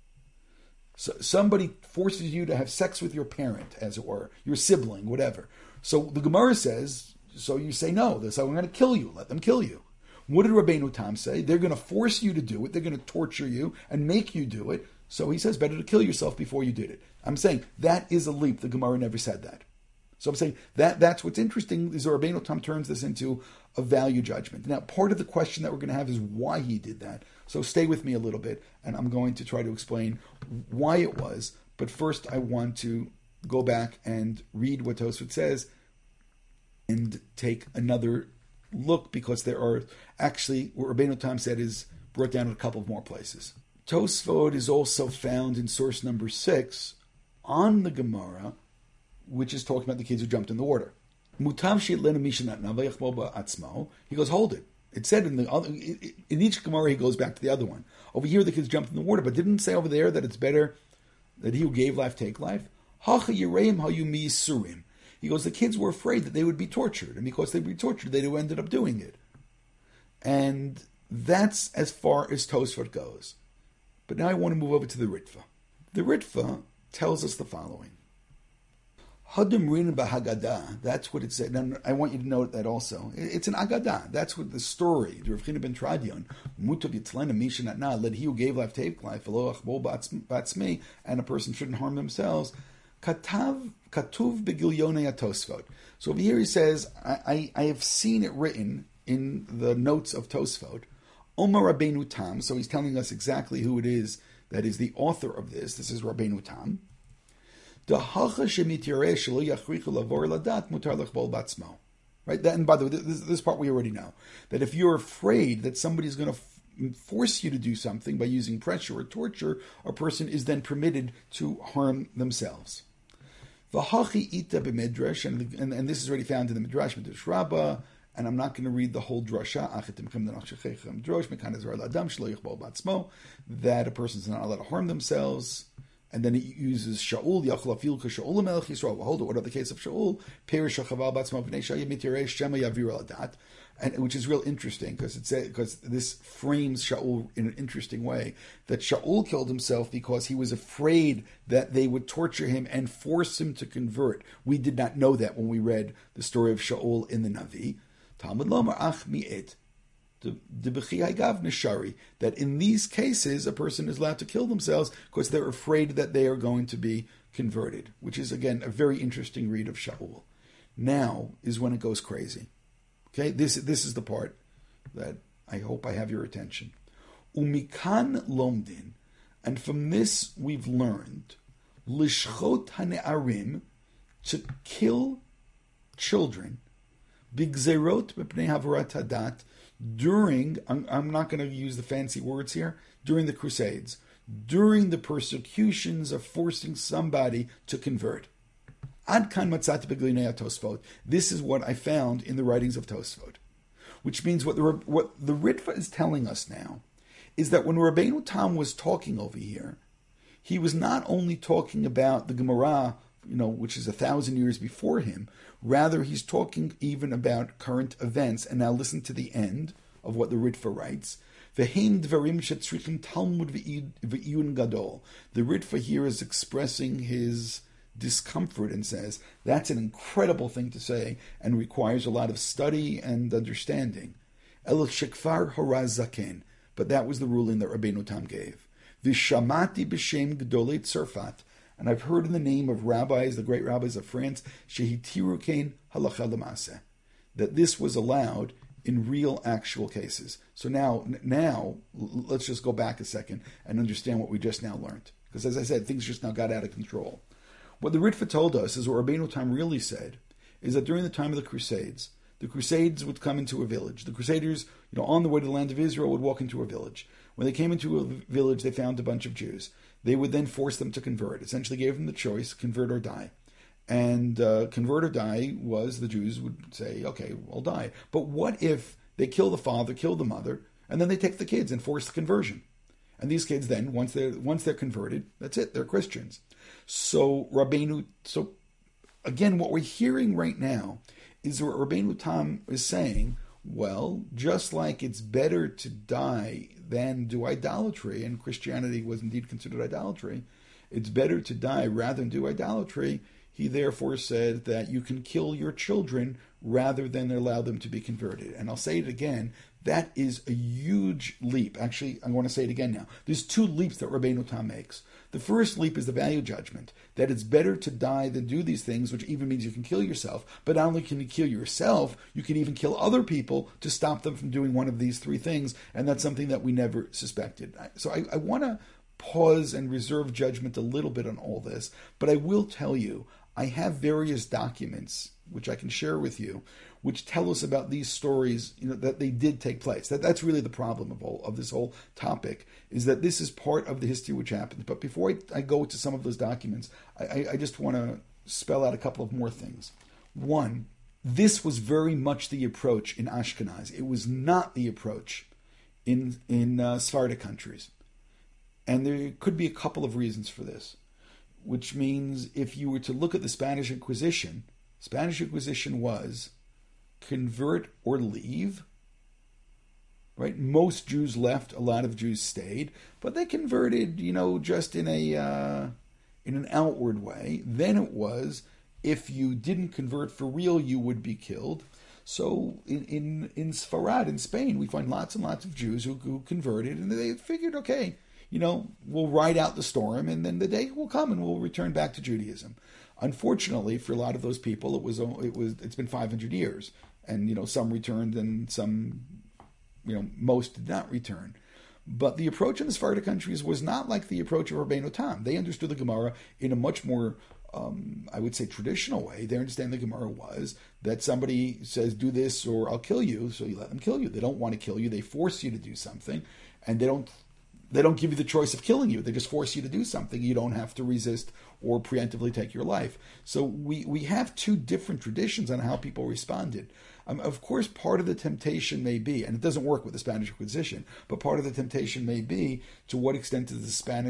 So somebody forces you to have sex with your parent, as it were, your sibling, whatever. So the Gemara says, so you say no. They say, I'm going to kill you. Let them kill you. What did Rabbeinu Tam say? They're going to force you to do it. They're going to torture you and make you do it. So he says, better to kill yourself before you did it. I'm saying that is a leap. The Gemara never said that. So I'm saying that that's what's interesting is Rabbeinu Tam turns this into a value judgment. Now, part of the question that we're going to have is why he did that. So stay with me a little bit, and I'm going to try to explain why it was. But first, I want to go back and read what Tosfot says and take another look, because there are actually, what Rabbeinu Tam said is brought down in a couple of more places. Tosfot is also found in source number six on the Gemara, which is talking about the kids who jumped in the water. He goes, hold it. It said in the other, in each Gemara he goes back to the other one. Over here the kids jumped in the water, but didn't say over there that it's better that he who gave life take life. He goes, the kids were afraid that they would be tortured, and because they'd be tortured, they ended up doing it. And that's as far as Tosfot goes. But now I want to move over to the Ritva. The Ritva tells us the following. Hadim Rin Bahagada, that's what it said. Now, I want you to note that also. It's an Agadah. That's what the story, the Rav China ben Tradion, Mutav Yitzlena Mishanatna, led he who gave life take life, batzmi, and a person shouldn't harm themselves. Katav, Katuv Begilyonei Tosfot. So over here he says, I, I, I have seen it written in the notes of Tosfot, Omar Rabbeinu Tam, so he's telling us exactly who it is that is the author of this. This is Rabbeinu Tam. Right, that, and by the way, this, this part we already know, that if you're afraid that somebody's going to f- force you to do something by using pressure or torture, a person is then permitted to harm themselves. And, and, and this is already found in the Midrash, Midrash Rabbah, and I'm not going to read the whole drasha, that a person is not allowed to harm themselves, And then it uses Shaul, Yachol Afil Shaul Melech Yisrael. Well, hold it, what about the case of Shaul? Perish Shachaval Batzma V'nei Shaya Mitirei Shema Yavir Aladat. And which is real interesting because it's because this frames Shaul in an interesting way. That Shaul killed himself because he was afraid that they would torture him and force him to convert. We did not know that when we read the story of Shaul in the Navi. Talmud Lomar Ach Mi'et. That in these cases a person is allowed to kill themselves because they're afraid that they are going to be converted, which is again a very interesting read of Shaul. Now is when it goes crazy. Okay, this this is the part that I hope I have your attention. Umikan lomdin, and from this we've learned lishchot hane'arim, to kill children, bigzerot b'pnei havarat hadat, during, I'm, I'm not going to use the fancy words here, during the Crusades, during the persecutions of forcing somebody to convert. Ad kan matzati b'glinei Tosfot. This is what I found in the writings of Tosfot, which means what the what the Ritva is telling us now is that when Rabbeinu Tam was talking over here, he was not only talking about the Gemara, you know, which is a thousand years before him. Rather, he's talking even about current events. And now listen to the end of what the Ritva writes. V'hein dvarim shetzrichim Talmud v'iyun gadol. The Ritva here is expressing his discomfort and says that's an incredible thing to say and requires a lot of study and understanding. El shekfar horaz zaken. But that was the ruling that Rabbeinu Tam gave. V'shamati b'shem gedolei Tzarfat. And I've heard in the name of rabbis, the great rabbis of France, Shehitiru Kain Halacha L'Maseh, that this was allowed in real, actual cases. So now, now let's just go back a second and understand what we just now learned. Because as I said, things just now got out of control. What the Ritva told us is what Rabbeinu Tam really said, is that during the time of the Crusades, the Crusades would come into a village. The Crusaders, you know, on the way to the land of Israel, would walk into a village. When they came into a village, they found a bunch of Jews. They would then force them to convert. Essentially gave them the choice, convert or die. And uh, convert or die was, the Jews would say, okay, we'll die. But what if they kill the father, kill the mother, and then they take the kids and force the conversion? And these kids then, once they're, once they're converted, that's it, they're Christians. So Rabbeinu, so again, what we're hearing right now is what Rabbeinu Tam is saying, well, just like it's better to die than do idolatry, and Christianity was indeed considered idolatry, it's better to die rather than do idolatry. He therefore said that you can kill your children rather than allow them to be converted. And I'll say it again, that is a huge leap. Actually, I want to say it again now. There's two leaps that Rabbeinu Tam makes. The first leap is the value judgment, that it's better to die than do these things, which even means you can kill yourself. But not only can you kill yourself, you can even kill other people to stop them from doing one of these three things. And that's something that we never suspected. So I, I want to pause and reserve judgment a little bit on all this. But I will tell you, I have various documents, which I can share with you, which tell us about these stories, you know, that they did take place. That that's really the problem of all of this whole topic, is that this is part of the history which happened. But before I, I go to some of those documents, I, I just want to spell out a couple of more things. One, this was very much the approach in Ashkenaz. It was not the approach in in uh, Sephardic countries, and there could be a couple of reasons for this. Which means if you were to look at the Spanish Inquisition, Spanish Inquisition was convert or leave, right? Most Jews left, a lot of Jews stayed, but they converted, you know, just in a uh, in an outward way. Then it was, if you didn't convert for real, you would be killed. So in in, in Sfarad, in Spain, we find lots and lots of Jews who, who converted, and they figured, okay, you know, we'll ride out the storm, and then the day will come, and we'll return back to Judaism. Unfortunately, for a lot of those people, it was it was it's been five hundred years, and you know, some returned, and some, you know, most did not return. But the approach in the Sephardic countries was not like the approach of Rabbeinu Tam. They understood the Gemara in a much more, um, I would say, traditional way. They understand the Gemara was that somebody says, do this or I'll kill you, so you let them kill you. They don't want to kill you. They force you to do something, and they don't They don't give you the choice of killing you. They just force you to do something. You don't have to resist or preemptively take your life. So we, we have two different traditions on how people responded. Um, of course, part of the temptation may be, and it doesn't work with the Spanish Inquisition, but part of the temptation may be to what extent does the Spanish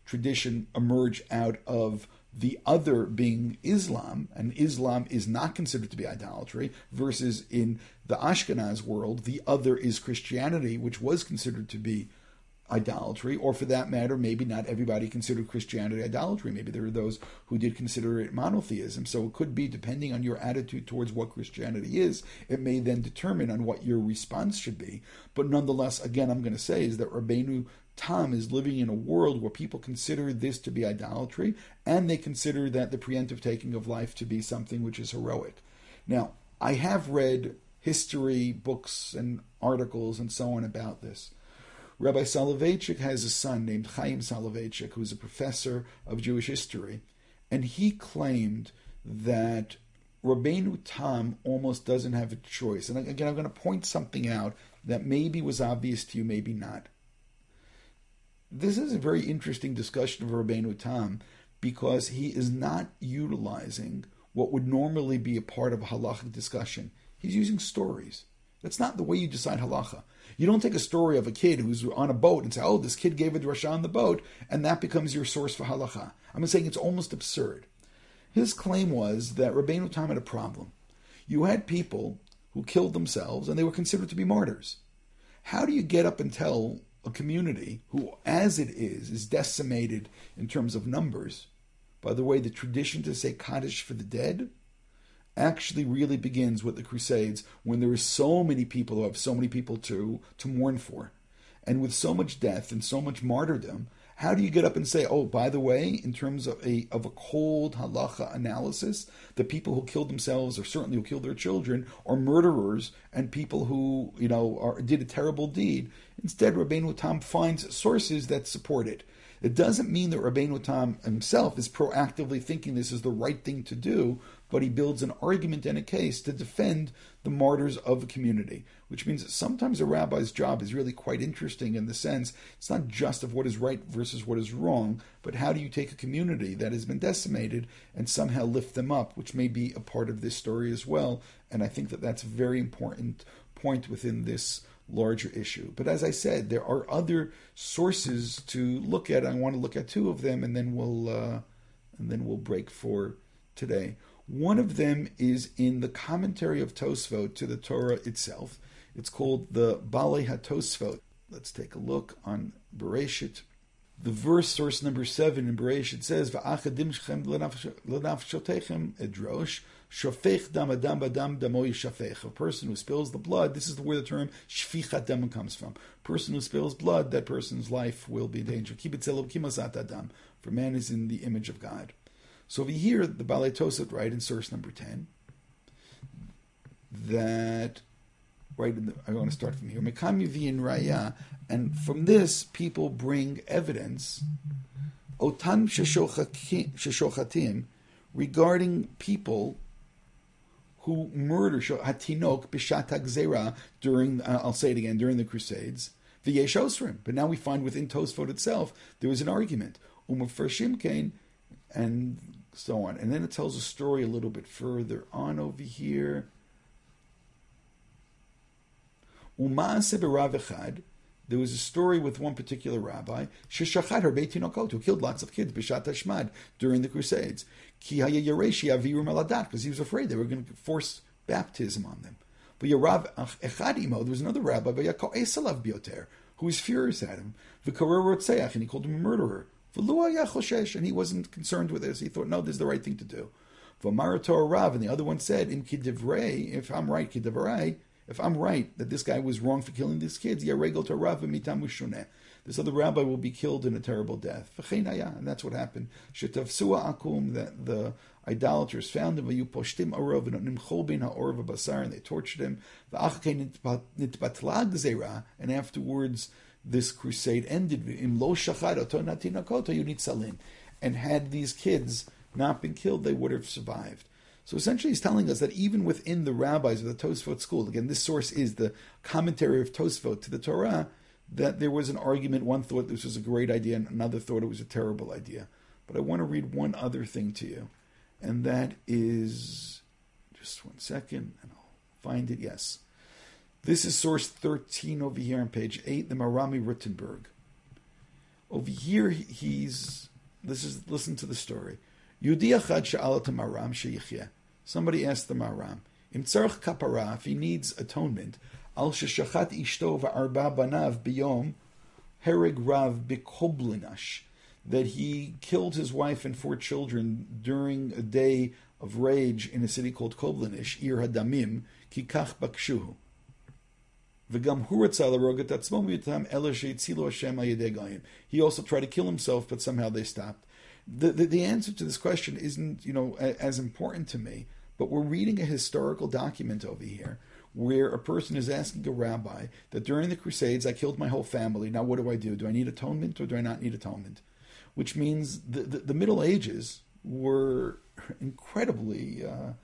tradition emerge out of the other being Islam, and Islam is not considered to be idolatry, versus in the Ashkenaz world, the other is Christianity, which was considered to be idolatry, or for that matter, maybe not everybody considered Christianity idolatry. Maybe there are those who did consider it monotheism. So it could be, depending on your attitude towards what Christianity is, it may then determine on what your response should be. But nonetheless, again, I'm going to say is that Rabbeinu Tam is living in a world where people consider this to be idolatry, and they consider that the preemptive taking of life to be something which is heroic. Now, I have read history books and articles and so on about this. Rabbi Soloveitchik has a son named Chaim Soloveitchik, who's a professor of Jewish history, and he claimed that Rabbeinu Tam almost doesn't have a choice. And again, I'm going to point something out that maybe was obvious to you, maybe not. This is a very interesting discussion of Rabbeinu Tam, because he is not utilizing what would normally be a part of a halachic discussion. He's using stories. That's not the way you decide halacha. You don't take a story of a kid who's on a boat and say, oh, this kid gave a drasha on the boat, and that becomes your source for halacha. I'm saying it's almost absurd. His claim was that Rabbeinu Tam had a problem. You had people who killed themselves, and they were considered to be martyrs. How do you get up and tell a community who, as it is, is decimated in terms of numbers? By the way, the tradition to say Kaddish for the dead actually really begins with the Crusades, when there are so many people who have so many people to, to mourn for. And with so much death and so much martyrdom, how do you get up and say, oh, by the way, in terms of a of a cold halacha analysis, the people who killed themselves, or certainly who killed their children, are murderers and people who, you know, are, did a terrible deed? Instead, Rabbeinu Tam finds sources that support it. It doesn't mean that Rabbeinu Tam himself is proactively thinking this is the right thing to do, but he builds an argument and a case to defend the martyrs of a community, which means that sometimes a rabbi's job is really quite interesting in the sense it's not just of what is right versus what is wrong, but how do you take a community that has been decimated and somehow lift them up, which may be a part of this story as well. And I think that that's a very important point within this larger issue. But as I said, there are other sources to look at. I want to look at two of them, and then we'll uh, and then we'll break for today. One of them is in the commentary of Tosfot to the Torah itself. It's called the Balei HaTosfot. Let's take a look on Bereshit. The verse, source number seven in Bereshit says, "Va'achadim shechem l'nafshotechem edrosh shofech dam adam badam damo yishafech." A person who spills the blood. This is where the term shfichat dam comes from. A person who spills blood, that person's life will be in danger. Kibitzel kimasat adam. For man is in the image of God. So over here, the Balei Tosfot write in source number ten that, right, in the, I want to start from here, Mekam Yivin Raya, and from this people bring evidence, Otan Sheshochatim, regarding people who murder Hatinok Bishat HaGzera during, uh, I'll say it again, during the Crusades, V'yesh Osrim. But now we find within Tosfot itself, there was an argument. Umafershim Kain, and so on. And then it tells a story a little bit further on over here. Umaase b'Rav Echad, there was a story with one particular rabbi, sheshachad her beit tinokot, who killed lots of kids, b'shat hashmad, during the Crusades. Ki haya yareshi avirum aladat, because he was afraid they were going to force baptism on them. But Yarav Echad imo, there was another rabbi, v'yako esalav bioter, who was furious at him, v'karer rotzeach, and he called him a murderer. And he wasn't concerned with this. He thought, no, this is the right thing to do. V'marator Rav, and the other one said, "Im kidivrei, if I'm right, kidivrei, if I'm right that this guy was wrong for killing these kids, yaregel to Rav v'mitam ushuneh. This other rabbi will be killed in a terrible death." And that's what happened. Shetavsua akum, that the idolaters found him, v'yu poshtim arov v'nimchol bin ha'or v'basar, and they tortured him. V'achkei nitbatla gzera, and afterwards this crusade ended. Im lo shachad oto natinakot yunit salin, and had these kids not been killed, they would have survived. So essentially he's telling us that even within the rabbis of the Tosfot school, again, this source is the commentary of Tosfot to the Torah, that there was an argument. One thought this was a great idea, and another thought it was a terrible idea. But I want to read one other thing to you, and that is, just one second, and I'll find it, yes. This is source thirteen over here on page eight, the Marami Rittenberg. Over here, he's, this is, listen to the story. Yudi achad sha'alat Maram sheyichye. Somebody asked the Maram, Im tzarech kapara, if he needs atonement, al sheshachat ishto va'arba banav biyom hereg rav bikoblinash, that he killed his wife and four children during a day of rage in a city called Koblinish, Ir Hadamim, ki kach bakshuhu. V'gam hu ratzah l'roget atzmo mitam ela sheitzilu Hashem al-yedei goyim. He also tried to kill himself, but somehow they stopped. The, the, the answer to this question isn't, you know, a, as important to me, but we're reading a historical document over here where a person is asking a rabbi that during the Crusades I killed my whole family. Now what do I do? Do I need atonement or do I not need atonement? Which means the, the, the Middle Ages were incredibly uh,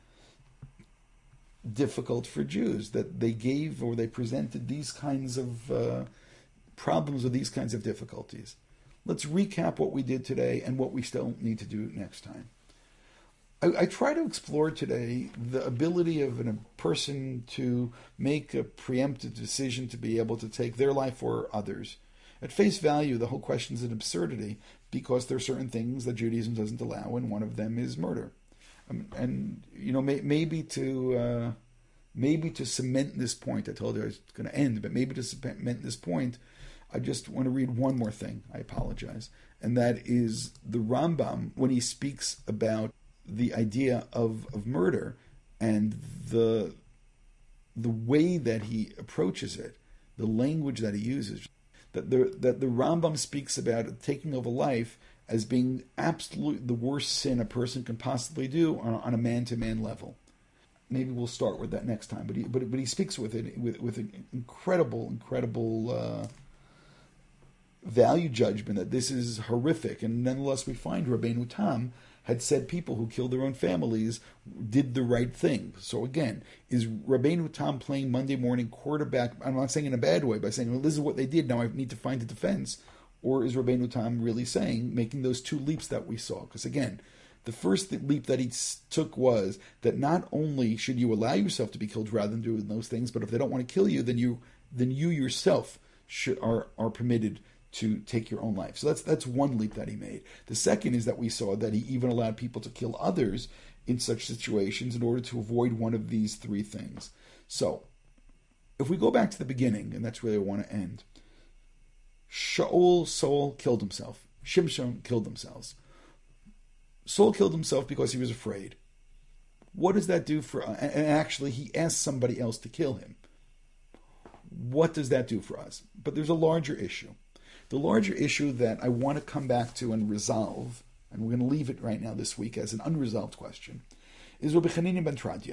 difficult for Jews, that they gave or they presented these kinds of uh, problems or these kinds of difficulties. Let's recap what we did today and what we still need to do next time. I, I try to explore today the ability of a person to make a preemptive decision to be able to take their life or others. At face value, the whole question is an absurdity because there are certain things that Judaism doesn't allow, and one of them is murder. Um, and you know, may, maybe to uh, maybe to cement this point, I told you I was going to end, but maybe to cement this point, I just want to read one more thing. I apologize, and that is the Rambam when he speaks about the idea of, of murder and the the way that he approaches it, the language that he uses. That the that the Rambam speaks about taking of a life as being absolutely the worst sin a person can possibly do on, on a man-to-man level. Maybe we'll start with that next time. But he but but he speaks with it with with an incredible incredible uh, value judgment that this is horrific. And nonetheless, we find Rabbeinu Tam had said people who killed their own families did the right thing. So again, is Rabbeinu Tam playing Monday morning quarterback? I'm not saying in a bad way, by saying, well, this is what they did, now I need to find a defense. Or is Rabbeinu Tam really saying, making those two leaps that we saw? Because again, the first leap that he took was that not only should you allow yourself to be killed rather than doing those things, but if they don't want to kill you, then you then you yourself should are are permitted to take your own life. So that's that's one leap that he made. The second is that we saw that he even allowed people to kill others in such situations in order to avoid one of these three things. So, if we go back to the beginning, and that's where I want to end, Shaul, Saul killed himself. Shimshon killed themselves. Saul killed himself because he was afraid. What does that do for us? And actually, he asked somebody else to kill him. What does that do for us? But there's a larger issue. The larger issue that I want to come back to and resolve, and we're going to leave it right now this week as an unresolved question, is Rabbi Hanina ben Tradya.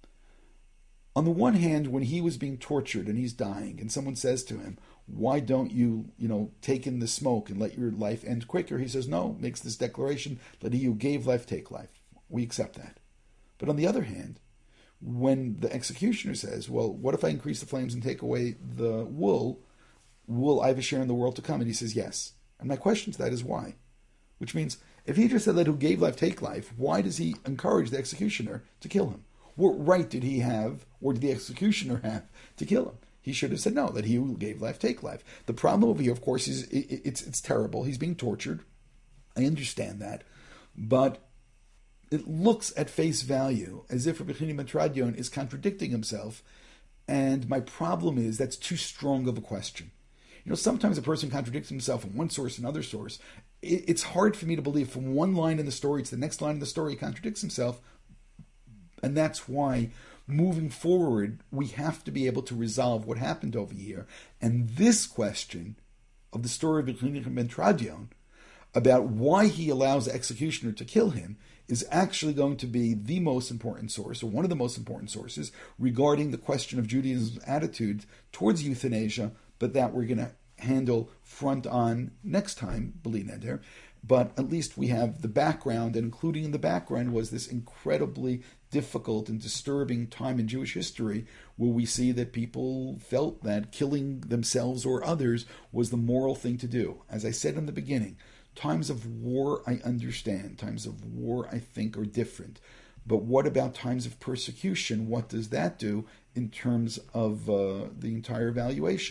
On the one hand, when he was being tortured and he's dying, and someone says to him, why don't you, you know, take in the smoke and let your life end quicker? He says, no, makes this declaration, let he who gave life take life. We accept that. But on the other hand, when the executioner says, well, what if I increase the flames and take away the wool? Will I have a share in the world to come? And he says, yes. And my question to that is why? Which means, if he just said, let who gave life take life, why does he encourage the executioner to kill him? What right did he have, or did the executioner have, to kill him? He should have said, no, that he who gave life take life. The problem over here, of course, is it, it's, it's terrible. He's being tortured. I understand that. But it looks at face value as if Rabbi Hanina ben Tradya is contradicting himself. And my problem is that's too strong of a question. You know, sometimes a person contradicts himself from one source and another source. It's hard for me to believe from one line in the story to the next line in the story he contradicts himself. And that's why, moving forward, we have to be able to resolve what happened over here. And this question of the story of Hanina ben Tradya, about why he allows the executioner to kill him, is actually going to be the most important source, or one of the most important sources, regarding the question of Judaism's attitude towards euthanasia, but that we're going to handle front on next time, B'li Neder. But at least we have the background, and including in the background was this incredibly difficult and disturbing time in Jewish history where we see that people felt that killing themselves or others was the moral thing to do. As I said in the beginning, times of war I understand. Times of war I think are different. But what about times of persecution? What does that do in terms of uh, the entire evaluation?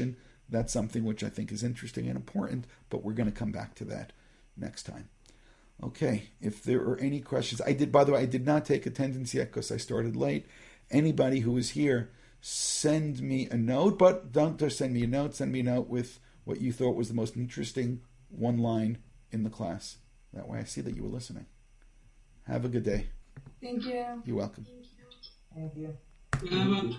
that's something which I think is interesting and important, but we're going to come back to that next time. Okay, if there are any questions, I did, by the way, I did not take attendance yet because I started late. Anybody who is here, send me a note, but don't just send me a note, send me a note with what you thought was the most interesting one line in the class. That way I see that you were listening. Have a good day. Thank you. You're welcome. Thank you. Rabbi,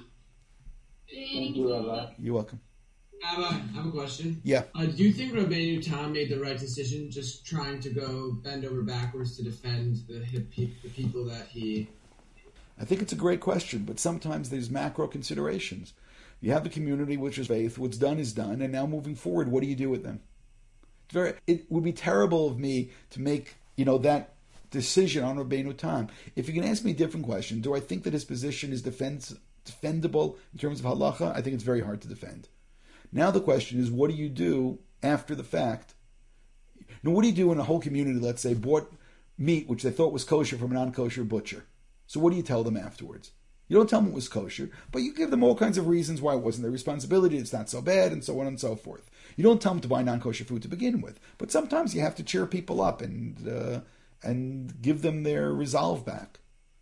Thank you, Rabbi. You're welcome. Rabbi, I have a question. Yeah. Uh, do you think Rabbeinu Tam made the right decision, just trying to go bend over backwards to defend the hip pe- the people that he? I think it's a great question, but sometimes there's macro considerations. You have the community, which is faith. What's done is done, and now moving forward, what do you do with them? It's very. It would be terrible of me to make you know that decision on Rabbeinu Tam. If you can ask me a different question, do I think that his position is defense, defendable in terms of halacha? I think it's very hard to defend. Now the question is, what do you do after the fact? Now, what do you do when a whole community, let's say, bought meat which they thought was kosher from a non-kosher butcher? So what do you tell them afterwards? You don't tell them it was kosher, but you give them all kinds of reasons why it wasn't their responsibility, it's not so bad, and so on and so forth. You don't tell them to buy non-kosher food to begin with, but sometimes you have to cheer people up and uh, and give them their resolve back.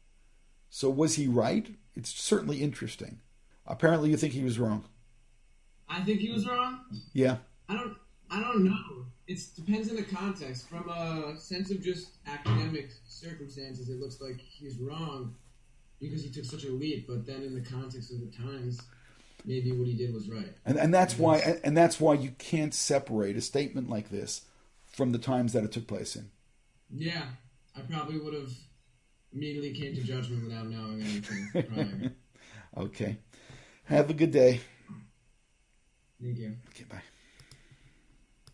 So was he right? It's certainly interesting. Apparently you think he was wrong. I think he was wrong. Yeah. I don't. I don't know. It depends on the context. From a sense of just academic circumstances, it looks like he's wrong because he took such a leap. But then, in the context of the times, maybe what he did was right. And and that's why and that's why you can't separate a statement like this from the times that it took place in. Yeah, I probably would have immediately came to judgment without knowing anything prior. Okay. Have a good day. Thank you. Okay, bye.